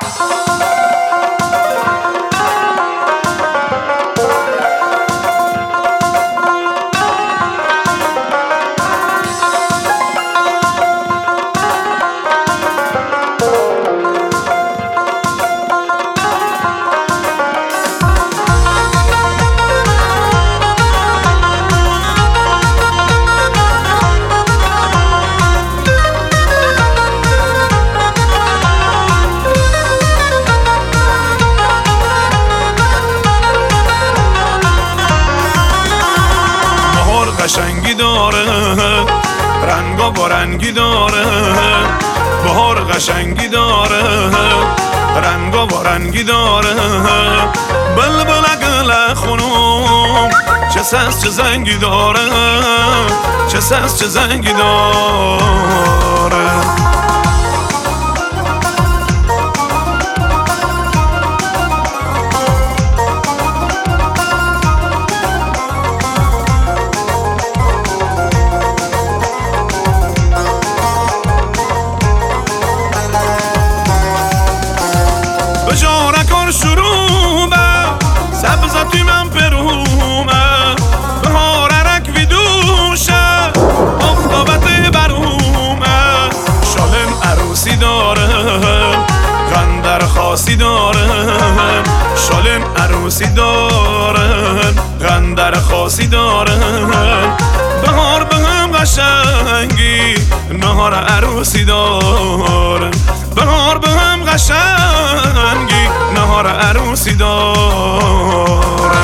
قشنگی داره، رنگا با رنگی داره. بهار قشنگی داره، رنگا با رنگی داره. بلبل گل خونم چه سس چه زنگی داره، چه سس چه زنگی داره. سبزتی من پرومه بهارک ویدوشه آفتابت برومه. شالم عروسی داره، غندر خاصی داره. شالم عروسی داره، غندر خاصی داره. بهار بهم قشنگی نهار عروسی داره. بهار بهم قشنگی نهار عروسی داره.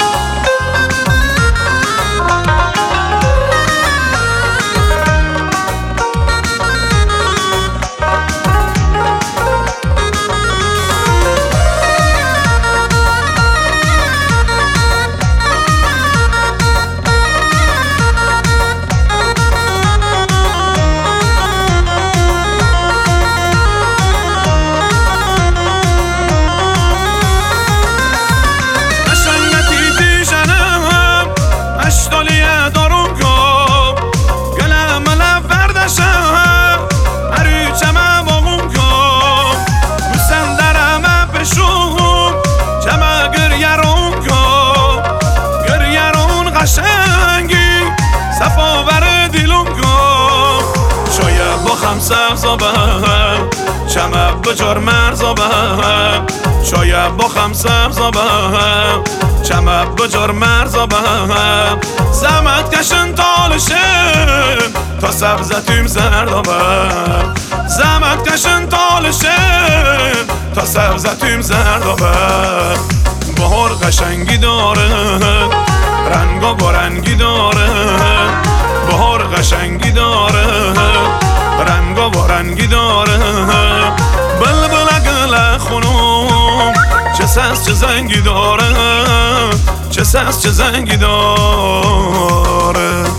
سبزابم چمه بجار مرزابم. شاید با خم سبزابم چمه بجار مرزابم. زحمت کشن تالشم تا سبزتیم زردابم. زحمت کشن تالشم تا سبزتیم زردابم. بهار قشنگی داره، رنگا با رنگی داره. بهار قشنگی داره، رنگا با رنگی داره. بلبل گل خونم چه سس چه زنگی داره، چه سس چه زنگی داره.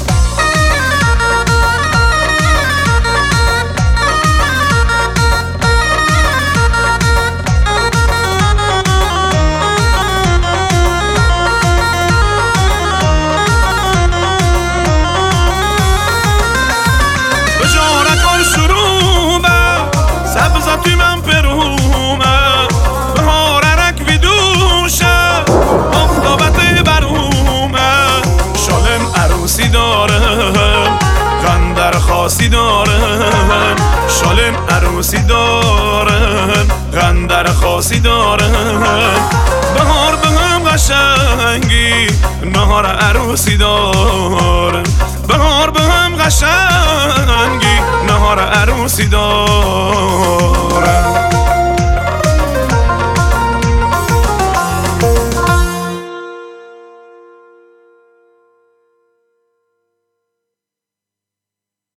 سبزتی من پرومه بهارک ویدوشه آفتابت برومه. شالم عروسی داره، غندر خاصی داره. شالم عروسی داره، غندر خاصی داره. بهار بهم قشنگی نهار عروسی داره. بهار بهم قشنگی نهار عروسی داره.